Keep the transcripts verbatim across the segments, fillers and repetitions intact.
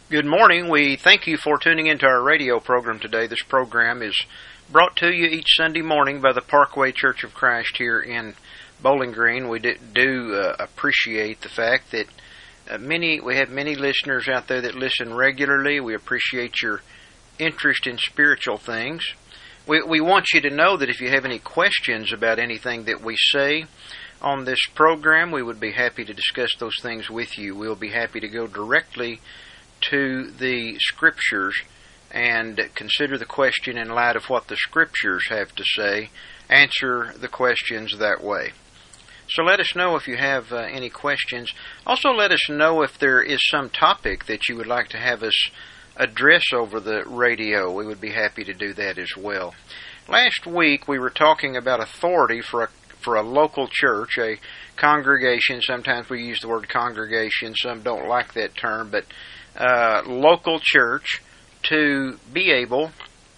Good morning. We thank you for tuning into our radio program today. This program is brought to you each Sunday morning by the Parkway Church of Christ here in Bowling Green. We do uh, appreciate the fact that uh, many we have many listeners out there that listen regularly. We appreciate your interest in spiritual things. We, we want you to know that if you have any questions about anything that we say on this program, we would be happy to discuss those things with you. We'll be happy to go directly to the Scriptures and consider the question in light of what the Scriptures have to say, answer the questions that way. So let us know if you have uh, any questions. Also let us know if there is some topic that you would like to have us address over the radio. We would be happy to do that as well. Last week we were talking about authority for a for a local church, a congregation. Sometimes we use the word congregation. Some don't like that term, but uh, local church to be able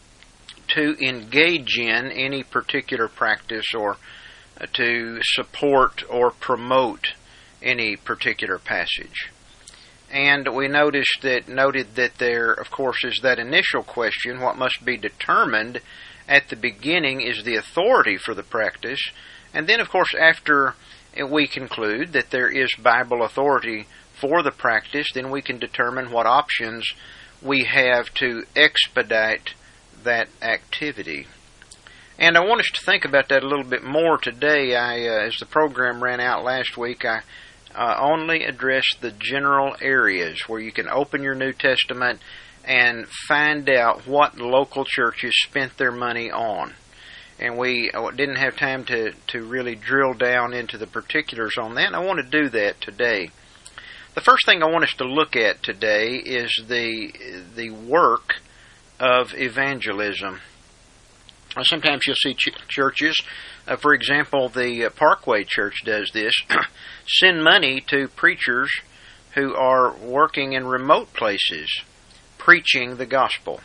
to engage in any particular practice or uh, to support or promote any particular passage. And we noticed that noted that there, of course, is that initial question: what must be determined at the beginning is the authority for the practice. And then, of course, after we conclude that there is Bible authority for the practice, then we can determine what options we have to expedite that activity. And I want us to think about that a little bit more today. I, uh, as the program ran out last week, I uh, only addressed the general areas where you can open your New Testament and find out what local churches spent their money on. And we didn't have time to, to really drill down into the particulars on that, and I want to do that today. The first thing I want us to look at today is the the work of evangelism. Sometimes you'll see ch- churches, uh, for example, the uh, Parkway Church does this, send money to preachers who are working in remote places, preaching the gospel.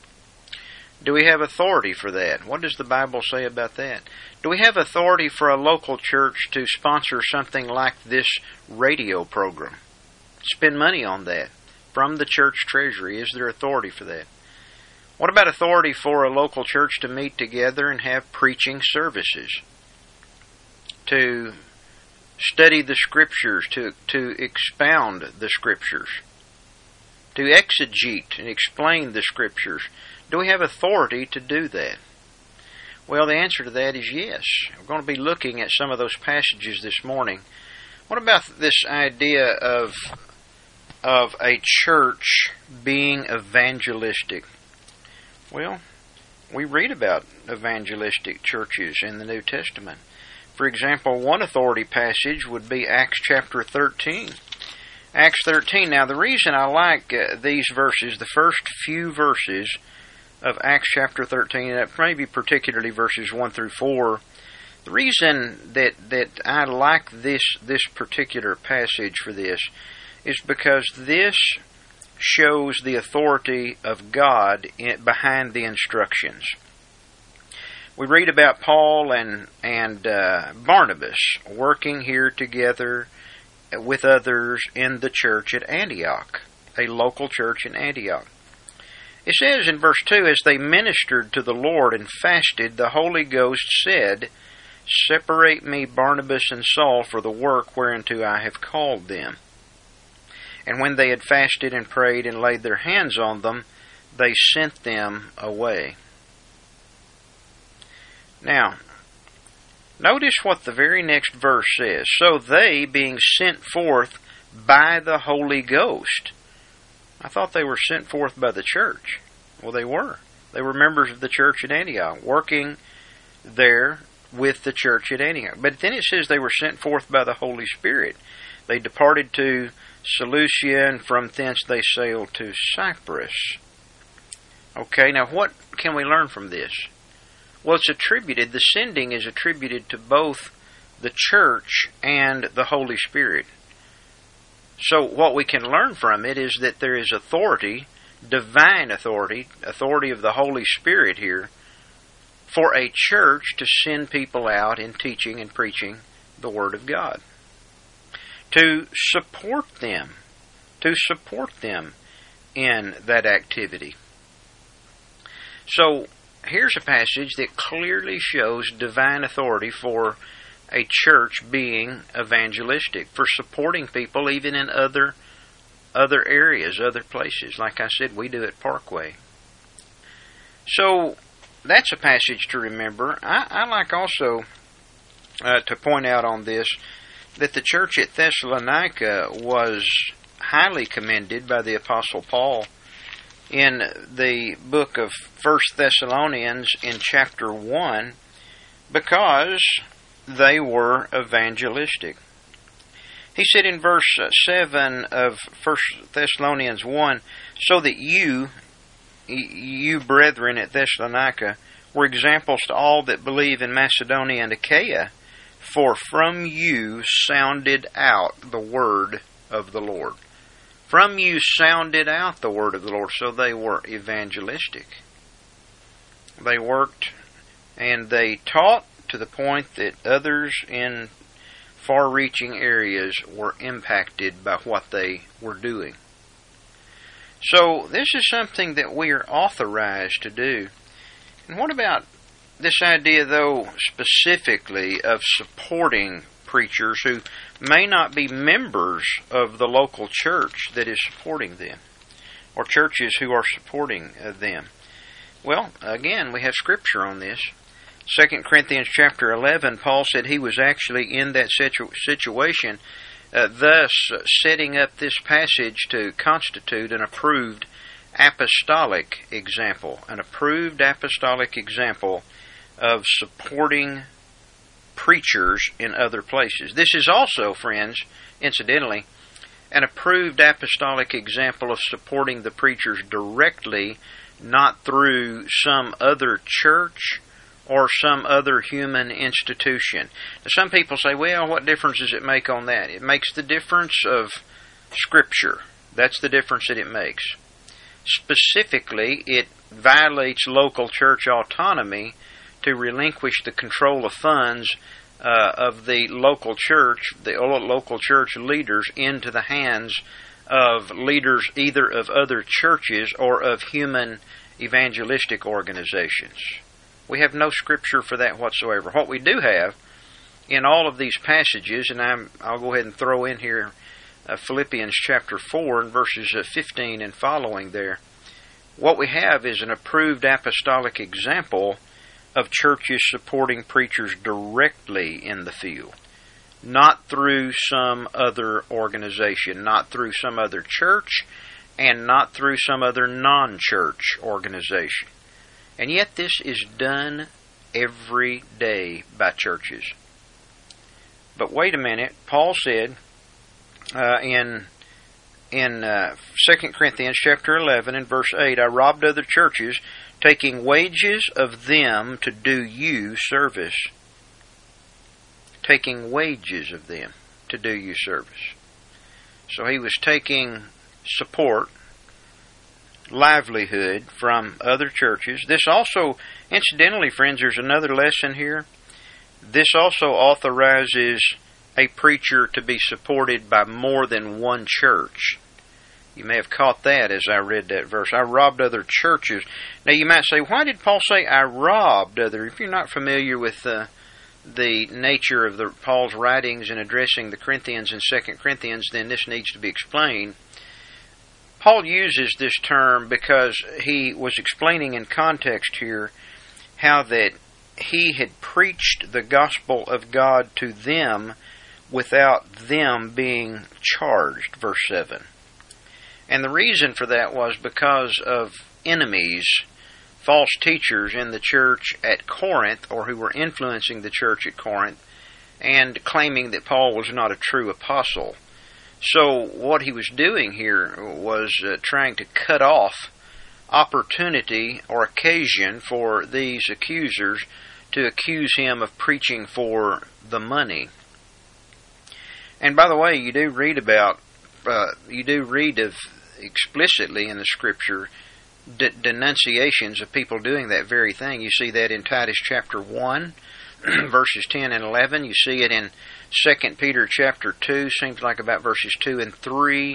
Do we have authority for that? What does the Bible say about that? Do we have authority for a local church to sponsor something like this radio program? Spend money on that from the church treasury. Is there authority for that? What about authority for a local church to meet together and have preaching services? To study the Scriptures, to, to expound the Scriptures, to exegete and explain the Scriptures. Do we have authority to do that? Well, the answer to that is yes. We're going to be looking at some of those passages this morning. What about this idea of, of a church being evangelistic? Well, we read about evangelistic churches in the New Testament. For example, one authority passage would be Acts chapter thirteen. Acts thirteen. Now, the reason I like uh, these verses, the first few verses of Acts chapter thirteen, and maybe particularly verses one through four, the reason that, that I like this, this particular passage for this is because this shows the authority of God in, behind the instructions. We read about Paul and, and uh, Barnabas working here together with others in the church at Antioch, a local church in Antioch. It says in verse two, as they ministered to the Lord and fasted, the Holy Ghost said, separate me Barnabas and Saul for the work whereunto I have called them. And when they had fasted and prayed and laid their hands on them, they sent them away. Now, notice what the very next verse says. So they, being sent forth by the Holy Ghost. I thought they were sent forth by the church. Well, they were. They were members of the church at Antioch, working there with the church at Antioch. But then it says they were sent forth by the Holy Spirit. They departed to Seleucia, and from thence they sailed to Cyprus. Okay, now what can we learn from this? Well, it's attributed, the sending is attributed to both the church and the Holy Spirit. So what we can learn from it is that there is authority, divine authority, authority of the Holy Spirit here, for a church to send people out in teaching and preaching the Word of God. To support them, to support them in that activity. So, here's a passage that clearly shows divine authority for a church being evangelistic, for supporting people even in other other areas, other places. Like I said, we do at Parkway. So, that's a passage to remember. I, I like also uh, to point out on this that the church at Thessalonica was highly commended by the Apostle Paul in the book of First Thessalonians in chapter one, because they were evangelistic. He said in verse seven of First Thessalonians one, so that you, you brethren at Thessalonica, were examples to all that believe in Macedonia and Achaia, for from you sounded out the word of the Lord. From you sounded out the word of the Lord. So they were evangelistic. They worked and they taught to the point that others in far-reaching areas were impacted by what they were doing. So this is something that we are authorized to do. And what about this idea, though, specifically of supporting preachers who may not be members of the local church that is supporting them, or churches who are supporting uh, them? Well, again, we have Scripture on this. Second Corinthians chapter eleven, Paul said he was actually in that situ- situation, uh, thus setting up this passage to constitute an approved apostolic example, an approved apostolic example of supporting preachers in other places. This is also, friends, incidentally, an approved apostolic example of supporting the preachers directly, not through some other church or some other human institution. Now, some people say, well, what difference does it make on that? It makes the difference of Scripture. That's the difference that it makes. Specifically, it violates local church autonomy to relinquish the control of funds uh, of the local church, the local church leaders, into the hands of leaders either of other churches or of human evangelistic organizations. We have no Scripture for that whatsoever. What we do have in all of these passages, and I'm, I'll go ahead and throw in here uh, Philippians chapter four and verses uh, fifteen and following there, what we have is an approved apostolic example of churches supporting preachers directly in the field, not through some other organization, not through some other church, and not through some other non-church organization. And yet this is done every day by churches. But wait a minute, Paul said uh, in in uh, Second Corinthians chapter eleven and verse eight, I robbed other churches, taking wages of them to do you service. Taking wages of them to do you service. So he was taking support, livelihood from other churches. This also, incidentally, friends, there's another lesson here. This also authorizes a preacher to be supported by more than one church. You may have caught that as I read that verse. I robbed other churches. Now you might say, why did Paul say I robbed other? If you're not familiar with uh, the nature of the Paul's writings in addressing the Corinthians in Second Corinthians, then this needs to be explained. Paul uses this term because he was explaining in context here how that he had preached the gospel of God to them without them being charged, verse seven. And the reason for that was because of enemies, false teachers in the church at Corinth, or who were influencing the church at Corinth, and claiming that Paul was not a true apostle. So what he was doing here was uh, trying to cut off opportunity or occasion for these accusers to accuse him of preaching for the money. And by the way, you do read about, uh, you do read of explicitly in the Scripture de- denunciations of people doing that very thing. You see that in Titus chapter one, verses ten and eleven. You see it in Second Peter chapter two, seems like about verses two and three,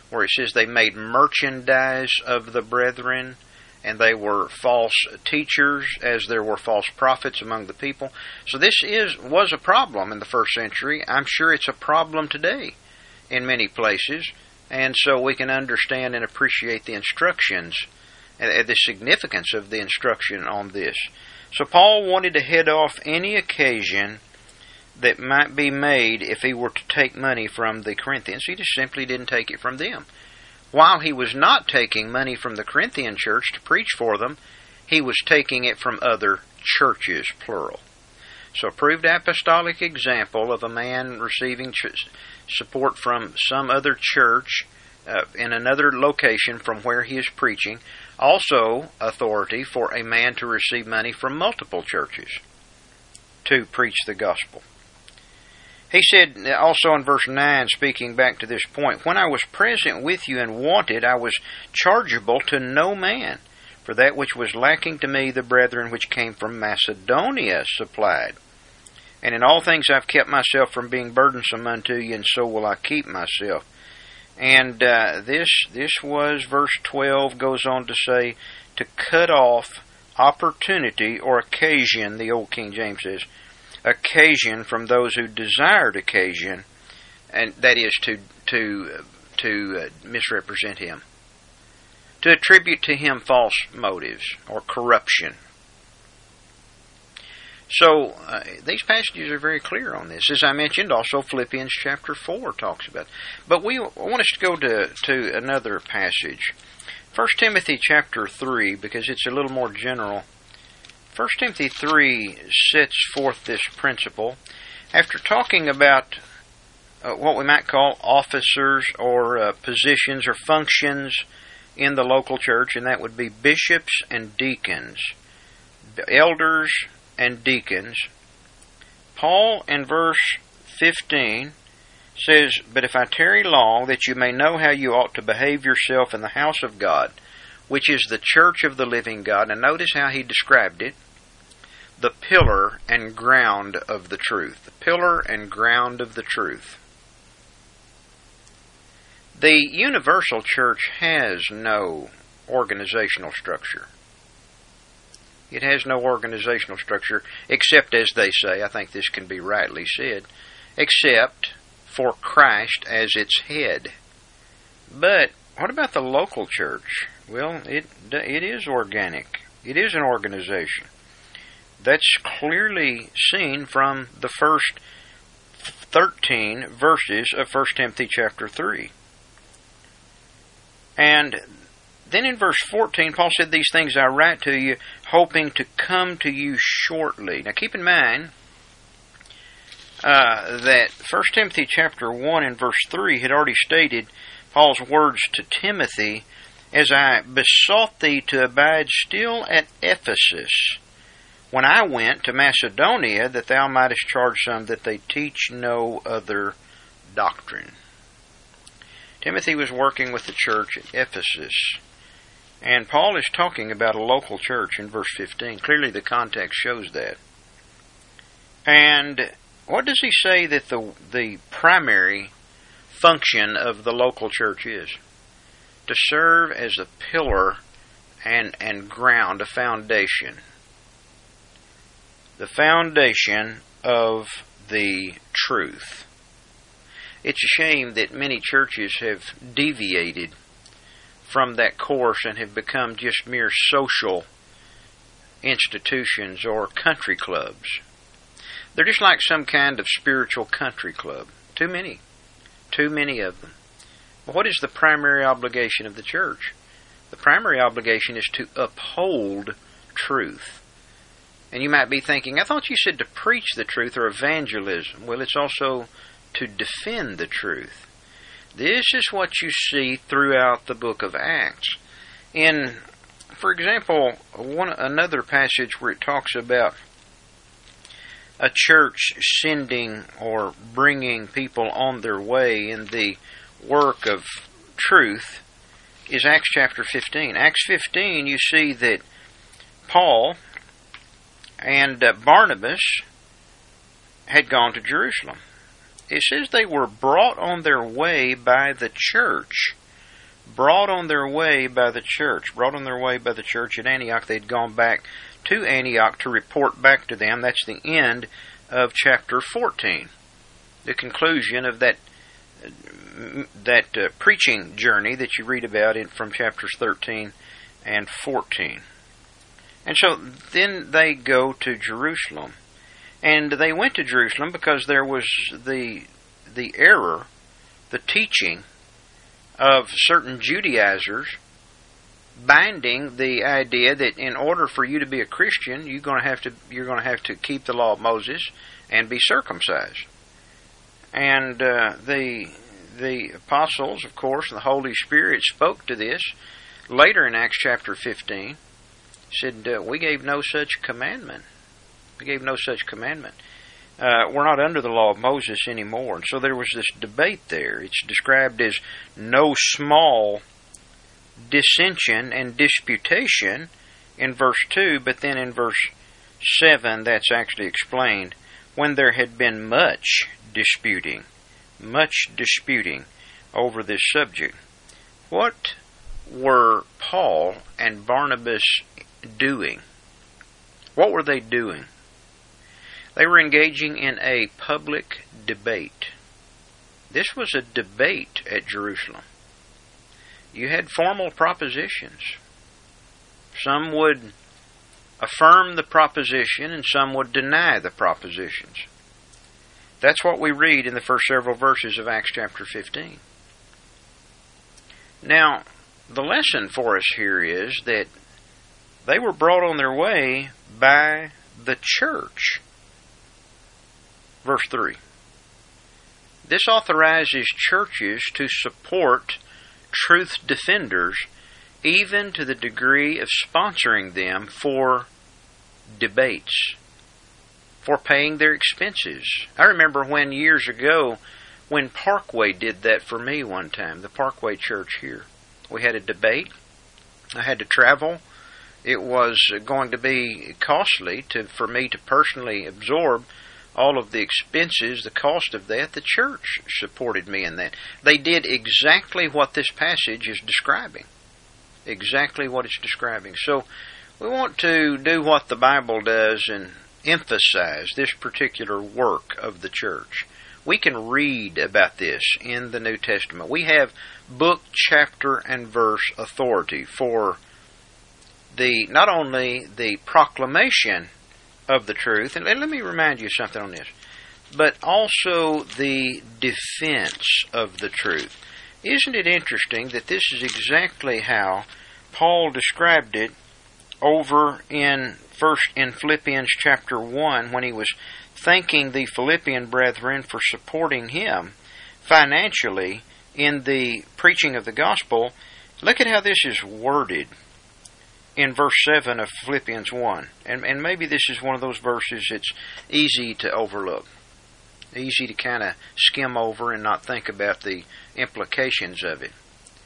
where it says they made merchandise of the brethren, and they were false teachers, as there were false prophets among the people. So this is was a problem in the first century. I'm sure it's a problem today in many places, and so we can understand and appreciate the instructions and the significance of the instruction on this. So Paul wanted to head off any occasion that might be made if he were to take money from the Corinthians. He just simply didn't take it from them. While he was not taking money from the Corinthian church to preach for them, he was taking it from other churches, plural. So a proved apostolic example of a man receiving ch- support from some other church uh, in another location from where he is preaching. Also authority for a man to receive money from multiple churches to preach the gospel. He said also in verse nine, speaking back to this point, when I was present with you and wanted, I was chargeable to no man, for that which was lacking to me the brethren which came from Macedonia supplied. And in all things I've kept myself from being burdensome unto you, and so will I keep myself. And uh, this this was, verse twelve goes on to say, to cut off opportunity or occasion, the old King James says, occasion from those who desired occasion, and that is to to to uh, misrepresent him, to attribute to him false motives or corruption. So uh, these passages are very clear on this. As I mentioned, also Philippians chapter four talks about it. But we want us to go to to another passage, First Timothy chapter three, because it's a little more general. First Timothy three sets forth this principle. After talking about uh, what we might call officers or uh, positions or functions in the local church, and that would be bishops and deacons, elders and deacons, Paul in verse fifteen says, but if I tarry long, that you may know how you ought to behave yourself in the house of God, which is the church of the living God. And notice how he described it. The pillar and ground of the truth. The pillar and ground of the truth. The universal church has no organizational structure. It has no organizational structure, except, as they say, I think this can be rightly said, except for Christ as its head. But what about the local church? Well, it it is organic. It is an organization. That's clearly seen from the first thirteen verses of First Timothy chapter three. And then in verse fourteen, Paul said, these things I write to you, hoping to come to you shortly. Now keep in mind uh, that First Timothy chapter one and verse three had already stated Paul's words to Timothy, as I besought thee to abide still at Ephesus, when I went to Macedonia, that thou mightest charge some that they teach no other doctrine. Timothy was working with the church at Ephesus, and Paul is talking about a local church in verse fifteen. Clearly the context shows that. And what does he say that the the primary function of the local church is? To serve as a pillar and, and ground, a foundation. The foundation of the truth. It's a shame that many churches have deviated from that course and have become just mere social institutions or country clubs. They're just like some kind of spiritual country club. Too many. Too many of them. But what is the primary obligation of the church? The primary obligation is to uphold truth. And you might be thinking, I thought you said to preach the truth or evangelism. Well, it's also to defend the truth. This is what you see throughout the book of Acts. In, for example, one another passage where it talks about a church sending or bringing people on their way in the work of truth is Acts chapter fifteen. Acts fifteen, you see that Paul and uh, Barnabas had gone to Jerusalem. It says they were brought on their way by the church brought on their way by the church, brought on their way by the church at Antioch. They'd gone back to Antioch to report back to them. That's the end of chapter fourteen, the conclusion of that that uh, preaching journey that you read about in, from chapters thirteen and fourteen. And so then they go to Jerusalem. And they went to Jerusalem because there was the the error, the teaching of certain Judaizers binding the idea that in order for you to be a Christian, you're going to have to you're going to have to keep the law of Moses and be circumcised. And uh, the the apostles, of course, the Holy Spirit spoke to this later in Acts chapter fifteen. Said, uh, we gave no such commandment. We gave no such commandment. Uh, we're not under the law of Moses anymore. And so there was this debate there. It's described as no small dissension and disputation in verse two, but then in verse seven that's actually explained, when there had been much disputing, much disputing over this subject. What were Paul and Barnabas doing? What were they doing? They were engaging in a public debate. This was a debate at Jerusalem. You had formal propositions. Some would affirm the proposition and some would deny the propositions. That's what we read in the first several verses of Acts chapter fifteen. Now, the lesson for us here is that they were brought on their way by the church. Verse three. This authorizes churches to support truth defenders even to the degree of sponsoring them for debates, for paying their expenses. I remember when years ago when Parkway did that for me one time, the Parkway Church here. We had a debate. I had to travel. It was going to be costly to for me to personally absorb all of the expenses, the cost of that. The church supported me in that. They did exactly what this passage is describing. Exactly what it's describing. So we want to do what the Bible does and emphasize this particular work of the church. We can read about this in the New Testament. We have book, chapter, and verse authority for the not only the proclamation of the truth, and let me remind you something on this, but also the defense of the truth. Isn't it interesting that this is exactly how Paul described it over in first in Philippians chapter one when he was thanking the Philippian brethren for supporting him financially in the preaching of the gospel? Look at how this is worded in verse seven of Philippians one. And, and maybe this is one of those verses that's easy to overlook. Easy to kind of skim over and not think about the implications of it.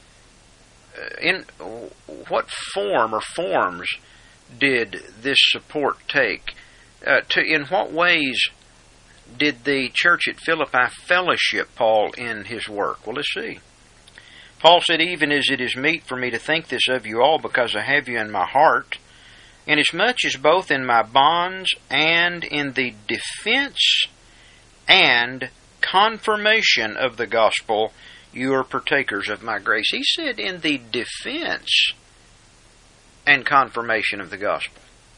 Uh, in what form or forms did this support take? Uh, to in what ways did the church at Philippi fellowship Paul in his work? Well, let's see. Paul said, even as it is meet for me to think this of you all, because I have you in my heart, inasmuch as both in my bonds and in the defense and confirmation of the gospel, you are partakers of my grace. He said in the defense and confirmation of the gospel.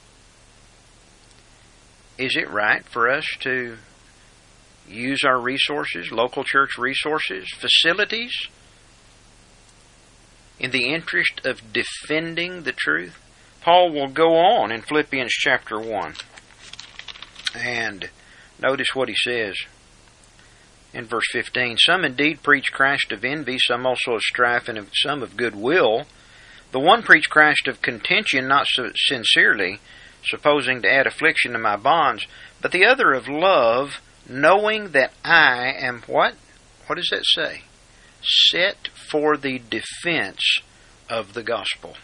Is it right for us to use our resources, local church resources, facilities, in the interest of defending the truth? Paul will go on in Philippians chapter one. And notice what he says in verse fifteen. Some indeed preach Christ of envy, some also of strife, and some of goodwill. The one preach Christ of contention, not so sincerely, supposing to add affliction to my bonds, but the other of love, knowing that I am what? What does that say? Set for the defense of the gospel.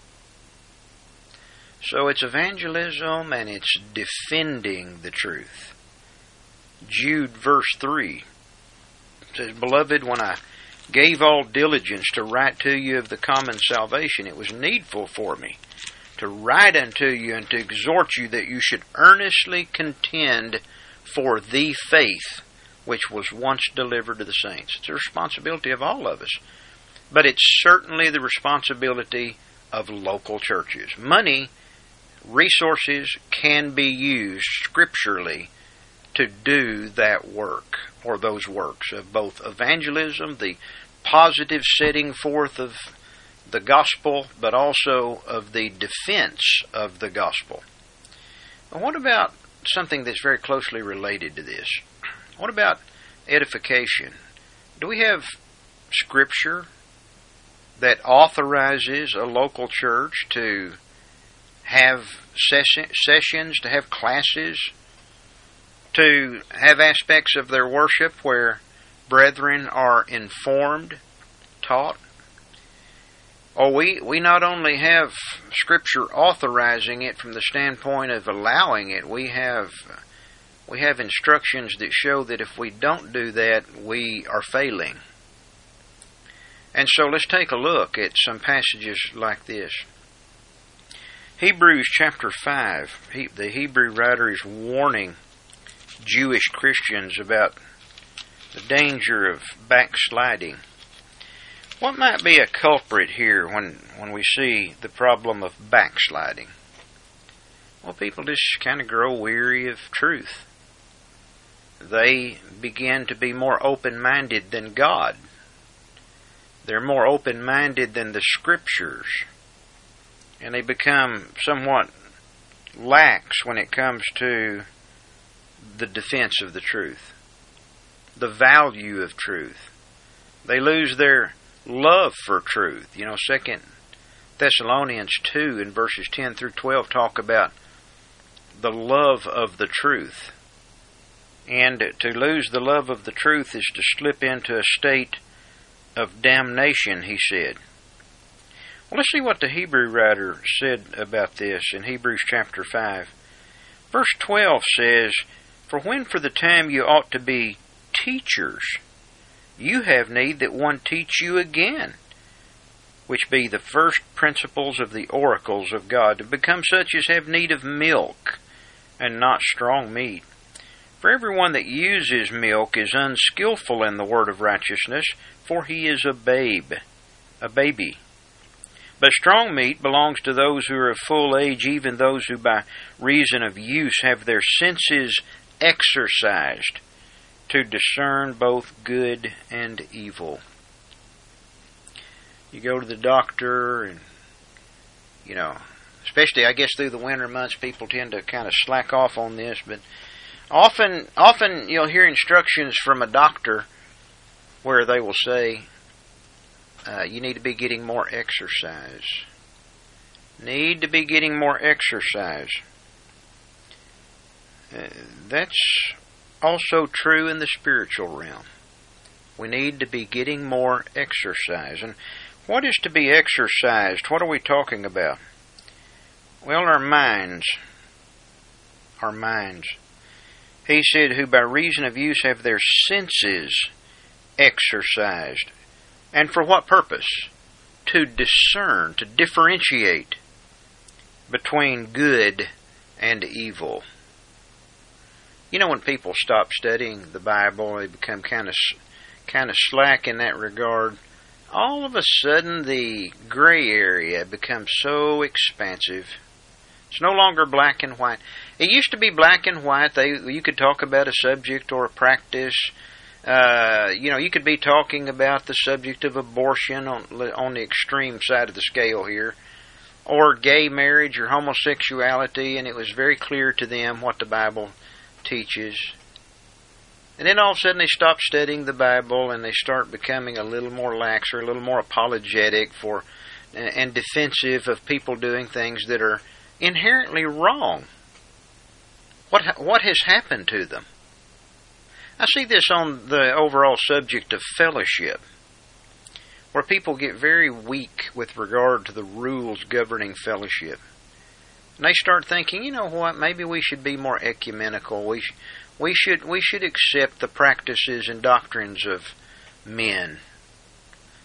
So it's evangelism and it's defending the truth. Jude verse three says, Beloved, when I gave all diligence to write to you of the common salvation. It was needful for me to write unto you and to exhort you that you should earnestly contend for the faith which was once delivered to the saints. It's a responsibility of all of us. But it's certainly the responsibility of local churches. Money, resources can be used scripturally to do that work, or those works of both evangelism, the positive setting forth of the gospel, but also of the defense of the gospel. And what about something that's very closely related to this? What about edification? Do we have scripture that authorizes a local church to have sessions, to have classes, to have aspects of their worship where brethren are informed, taught? Or we, we not only have Scripture authorizing it from the standpoint of allowing it, we have we have instructions that show that if we don't do that, we are failing. And so let's take a look at some passages like this. Hebrews chapter five, he, the Hebrew writer is warning Jewish Christians about the danger of backsliding. What might be a culprit here when, when we see the problem of backsliding? Well, people just kind of grow weary of truth. They begin to be more open-minded than God. They're more open-minded than the Scriptures. And they become somewhat lax when it comes to the defense of the truth, the value of truth. They lose their love for truth. You know, Second Thessalonians two in verses ten through twelve talk about the love of the truth. And to lose the love of the truth is to slip into a state of damnation, he said. Well, let's see what the Hebrew writer said about this in Hebrews chapter five. Verse twelve says, "For when for the time you ought to be teachers, you have need that one teach you again, which be the first principles of the oracles of God, to become such as have need of milk, and not strong meat. For everyone that uses milk is unskillful in the word of righteousness, for he is a babe, a baby. But strong meat belongs to those who are of full age, even those who by reason of use have their senses exercised to discern both good and evil." You go to the doctor and, you know, especially I guess through the winter months, people tend to kind of slack off on this, but often, often you'll hear instructions from a doctor where they will say, uh, you need to be getting more exercise. Need to be getting more exercise. Uh, that's also true in the spiritual realm. We need to be getting more exercise. And what is to be exercised? What are we talking about? Well, our minds. Our minds. He said, who by reason of use have their senses exercised. And for what purpose? To discern, to differentiate between good and evil. You know, when people stop studying the Bible, they become kind of kind of slack in that regard. All of a sudden, the gray area becomes so expansive. It's no longer black and white. It used to be black and white. They, you could talk about a subject or a practice. Uh, you know, you could be talking about the subject of abortion on, on the extreme side of the scale here, or gay marriage or homosexuality, and it was very clear to them what the Bible teaches. And then all of a sudden they stop studying the Bible and they start becoming a little more lax or a little more apologetic for and defensive of people doing things that are inherently wrong. What what has happened to them? I see this on the overall subject of fellowship, where people get very weak with regard to the rules governing fellowship. And they start thinking, you know what, maybe we should be more ecumenical. We, sh- we should we should accept the practices and doctrines of men.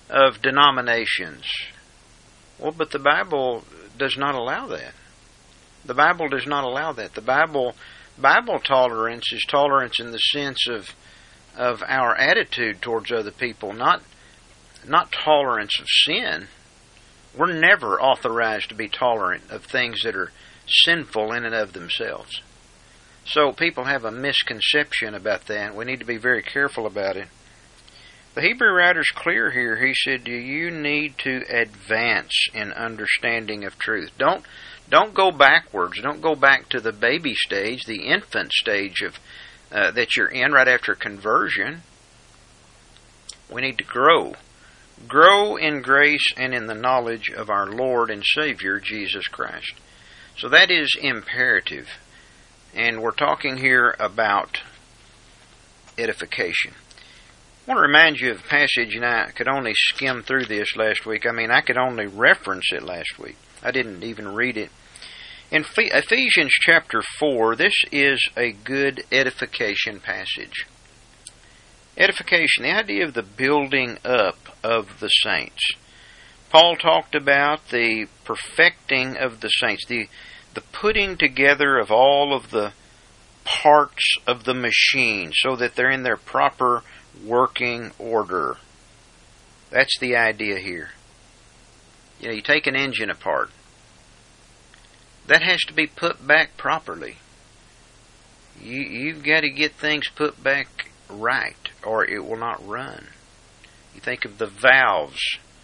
of denominations. Well, but the Bible does not allow that. The Bible does not allow that. The Bible Bible tolerance is tolerance in the sense of of our attitude towards other people, not not tolerance of sin. We're never authorized to be tolerant of things that are sinful in and of themselves. So people have a misconception about that. We need to be very careful about it. The Hebrew writer's clear here. He said, "Do you need to advance in understanding of truth? Don't don't go backwards. Don't go back to the baby stage, the infant stage of uh, that you're in right after conversion. We need to grow, grow in grace and in the knowledge of our Lord and Savior Jesus Christ." So that is imperative, and we're talking here about edification. I want to remind you of a passage, and I could only skim through this last week. I mean, I could only reference it last week. I didn't even read it. In Ephesians chapter four, this is a good edification passage. Edification, the idea of the building up of the saints. Paul talked about the perfecting of the saints, the, the putting together of all of the parts of the machine so that they're in their proper working order. That's the idea here. You know, you take an engine apart. That has to be put back properly. You, you've got to get things put back right, or it will not run. You think of the valves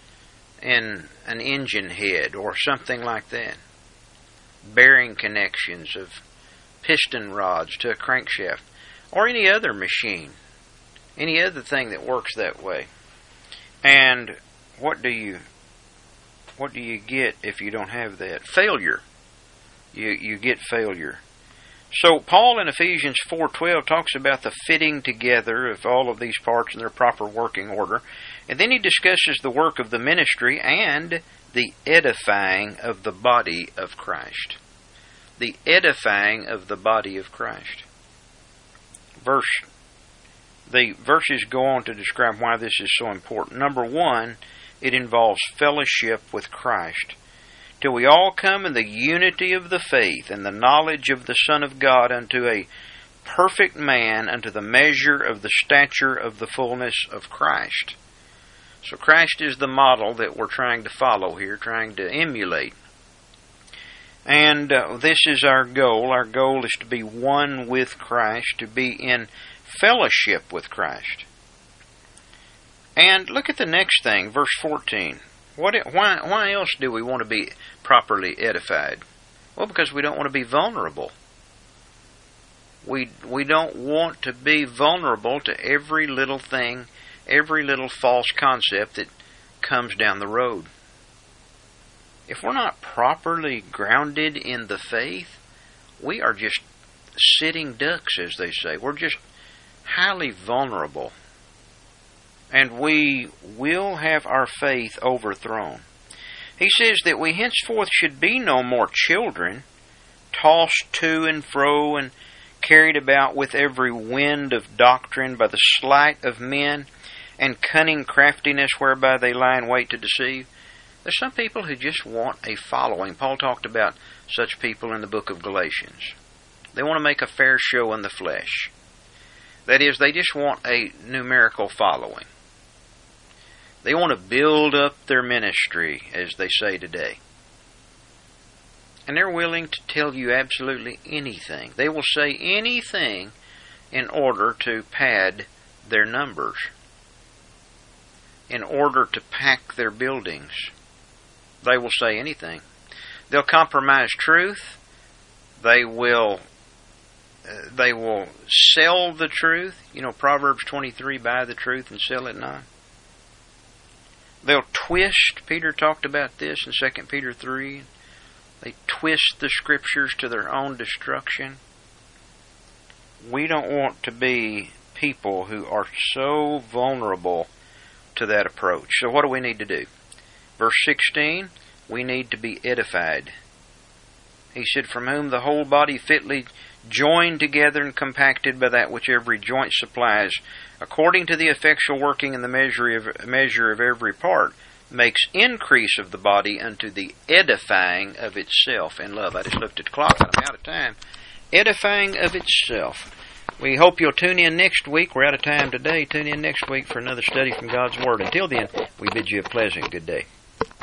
in an engine head, or something like that. Bearing connections of piston rods to a crankshaft, or any other machine. Any other thing that works that way. And what do you what do you get if you don't have that? Failure. You you get failure. So Paul in Ephesians four twelve talks about the fitting together of all of these parts in their proper working order. And then he discusses the work of the ministry and the edifying of the body of Christ. The edifying of the body of Christ. Verse The verses go on to describe why this is so important. Number one, it involves fellowship with Christ. Till we all come in the unity of the faith and the knowledge of the Son of God unto a perfect man, unto the measure of the stature of the fullness of Christ. So Christ is the model that we're trying to follow here, trying to emulate. And uh, this is our goal. Our goal is to be one with Christ, to be in fellowship with Christ. And look at the next thing, verse fourteen. What? Why, why else do we want to be properly edified? Well, because we don't want to be vulnerable. We, we don't want to be vulnerable to every little thing, every little false concept that comes down the road. If we're not properly grounded in the faith, we are just sitting ducks, as they say. We're just highly vulnerable, and we will have our faith overthrown. He says that we henceforth should be no more children, tossed to and fro and carried about with every wind of doctrine by the sleight of men and cunning craftiness whereby they lie in wait to deceive. There's some people who just want a following. Paul talked about such people in the book of Galatians. They want to make a fair show in the flesh. That is, they just want a numerical following. They want to build up their ministry, as they say today. And they're willing to tell you absolutely anything. They will say anything in order to pad their numbers, in order to pack their buildings. They will say anything. They'll compromise truth. They will uh, they will sell the truth. You know, Proverbs twenty-three, buy the truth and sell it not. They'll twist. Peter talked about this in Second Peter three. They twist the Scriptures to their own destruction. We don't want to be people who are so vulnerable to that approach. So what do we need to do? Verse sixteen, we need to be edified. He said, from whom the whole body fitly joined together and compacted by that which every joint supplies, according to the effectual working in the measure of, measure of every part, makes increase of the body unto the edifying of itself in love. I just looked at the clock and I'm out of time. Edifying of itself. We hope you'll tune in next week. We're out of time today. Tune in next week for another study from God's Word. Until then, we bid you a pleasant good day.